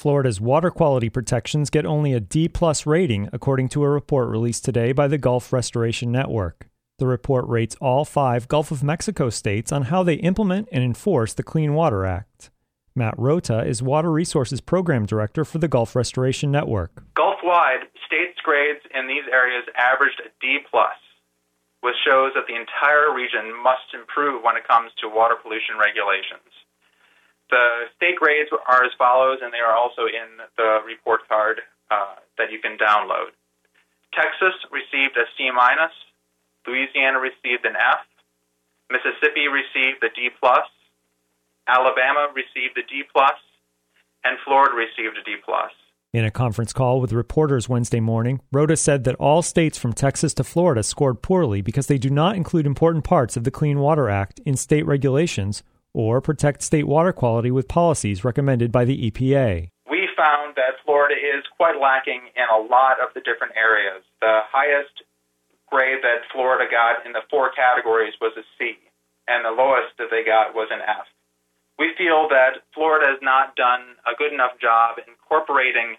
Florida's water quality protections get only a D-plus rating, according to a report released today by the Gulf Restoration Network. The report rates all 5 Gulf of Mexico states on how they implement and enforce the Clean Water Act. Matt Rota is Water Resources Program Director for the Gulf Restoration Network. Gulf-wide, states' grades in these areas averaged a D+, which shows that the entire region must improve when it comes to water pollution regulations. The state grades are as follows, and they are also in the report card that you can download. Texas received a C-, Louisiana received an F, Mississippi received a D+, Alabama received a D+, and Florida received a D+. In a conference call with reporters Wednesday morning, Rota said that all states from Texas to Florida scored poorly because they do not include important parts of the Clean Water Act in state regulations or protect state water quality with policies recommended by the EPA. We found that Florida is quite lacking in a lot of the different areas. The highest grade that Florida got in the 4 categories was a C, and the lowest that they got was an F. We feel that Florida has not done a good enough job incorporating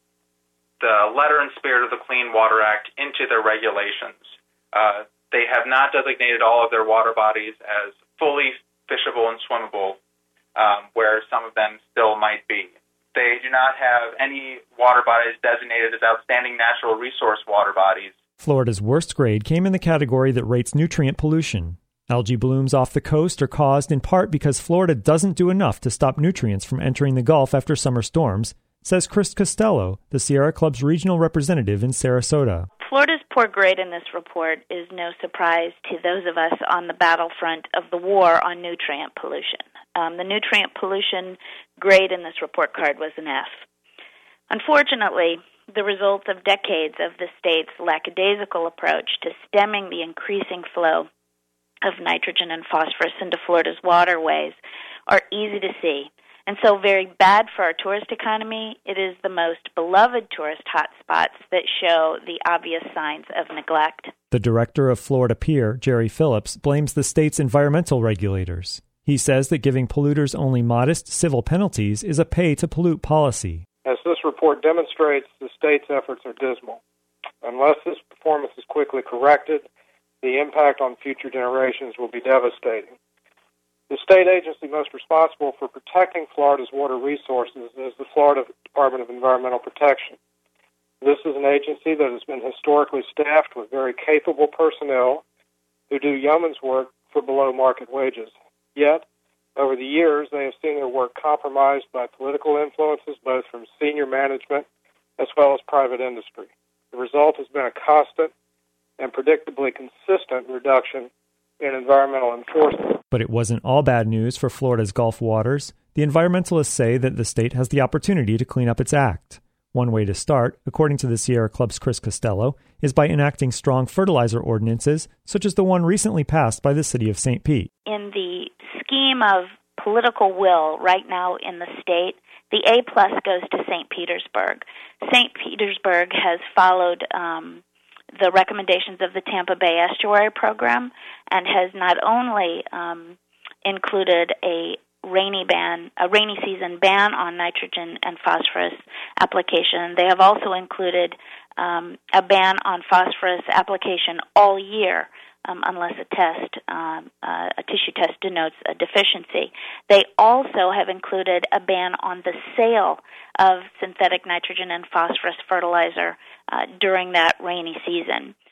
the letter and spirit of the Clean Water Act into their regulations. They have not designated all of their water bodies as fully fishable and swimmable, where some of them still might be. They do not have any water bodies designated as outstanding natural resource water bodies. Florida's worst grade came in the category that rates nutrient pollution. Algae blooms off the coast are caused in part because Florida doesn't do enough to stop nutrients from entering the Gulf after summer storms, says Chris Costello, the Sierra Club's regional representative in Sarasota. Florida's poor grade in this report is no surprise to those of us on the battlefront of the war on nutrient pollution. The nutrient pollution grade in this report card was an F. Unfortunately, the result of decades of the state's lackadaisical approach to stemming the increasing flow of nitrogen and phosphorus into Florida's waterways are easy to see. And so very bad for our tourist economy. It is the most beloved tourist hotspots that show the obvious signs of neglect. The director of Florida Pier, Jerry Phillips, blames the state's environmental regulators. He says that giving polluters only modest civil penalties is a pay-to-pollute policy. As this report demonstrates, the state's efforts are dismal. Unless this performance is quickly corrected, the impact on future generations will be devastating. The state agency most responsible for protecting Florida's water resources is the Florida Department of Environmental Protection. This is an agency that has been historically staffed with very capable personnel who do yeoman's work for below-market wages. Yet, over the years, they have seen their work compromised by political influences, both from senior management as well as private industry. The result has been a constant and predictably consistent reduction in environmental enforcement. But it wasn't all bad news for Florida's Gulf waters. The environmentalists say that the state has the opportunity to clean up its act. One way to start, according to the Sierra Club's Chris Costello, is by enacting strong fertilizer ordinances, such as the one recently passed by the city of St. Pete. In the scheme of political will right now in the state, the A+ goes to St. Petersburg. St. Petersburg has followed the recommendations of the Tampa Bay Estuary Program and has not only included a rainy season ban on nitrogen and phosphorus application. They have also included a ban on phosphorus application all year, unless a tissue test denotes a deficiency. They also have included a ban on the sale of synthetic nitrogen and phosphorus fertilizer during that rainy season.